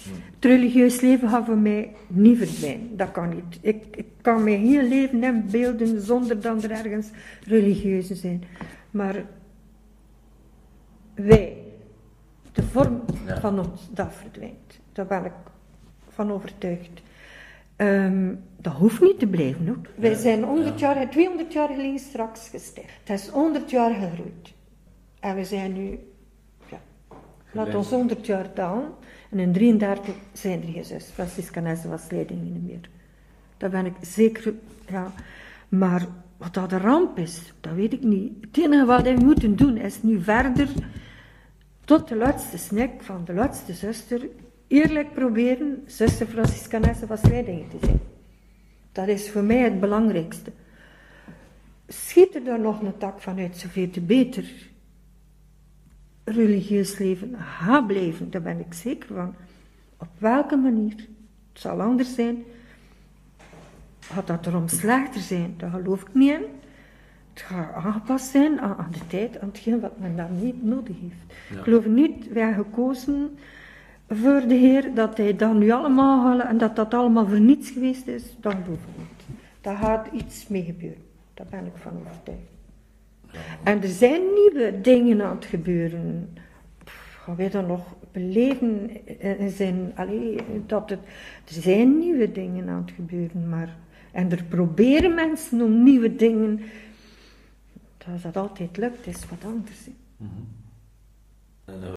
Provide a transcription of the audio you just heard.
Het religieus leven gaat voor mij niet verdwijnen. Dat kan niet. Ik kan mijn heel leven inbeelden zonder dat er ergens religieuzen zijn. Maar wij, de vorm van ons, dat verdwijnt. Daar ben ik van overtuigd. Dat hoeft niet te blijven ook. Wij zijn 200 jaar geleden straks gesticht. Het is 100 jaar gegroeid. En we zijn nu, laat ons 100 jaar dalen. En in 33 zijn er geen zus Franciscanessen was leiding niet meer. Daar ben ik zeker, Maar wat dat de ramp is, dat weet ik niet. Het enige wat we moeten doen is nu verder, tot de laatste snik van de laatste zuster, eerlijk proberen zuster Franciscanessen was leiding te zijn. Dat is voor mij het belangrijkste. Schiet er dan nog een tak vanuit, zoveel te beter. Religieus leven gaat blijven, daar ben ik zeker van. Op welke manier? Het zal anders zijn. Gaat dat erom slechter zijn? Daar geloof ik niet in. Het gaat aangepast zijn aan de tijd, aan hetgeen wat men daar niet nodig heeft. Ja. Ik geloof niet, wij hebben gekozen voor de Heer, dat hij dat nu allemaal halen en dat dat allemaal voor niets geweest is. Dat geloof ik niet. Daar gaat iets mee gebeuren. Daar ben ik van overtuigd. En er zijn nieuwe dingen aan het gebeuren. Gaan wij dat nog beleven? Er zijn nieuwe dingen aan het gebeuren, en er proberen mensen om nieuwe dingen. Dat altijd lukt, is wat anders.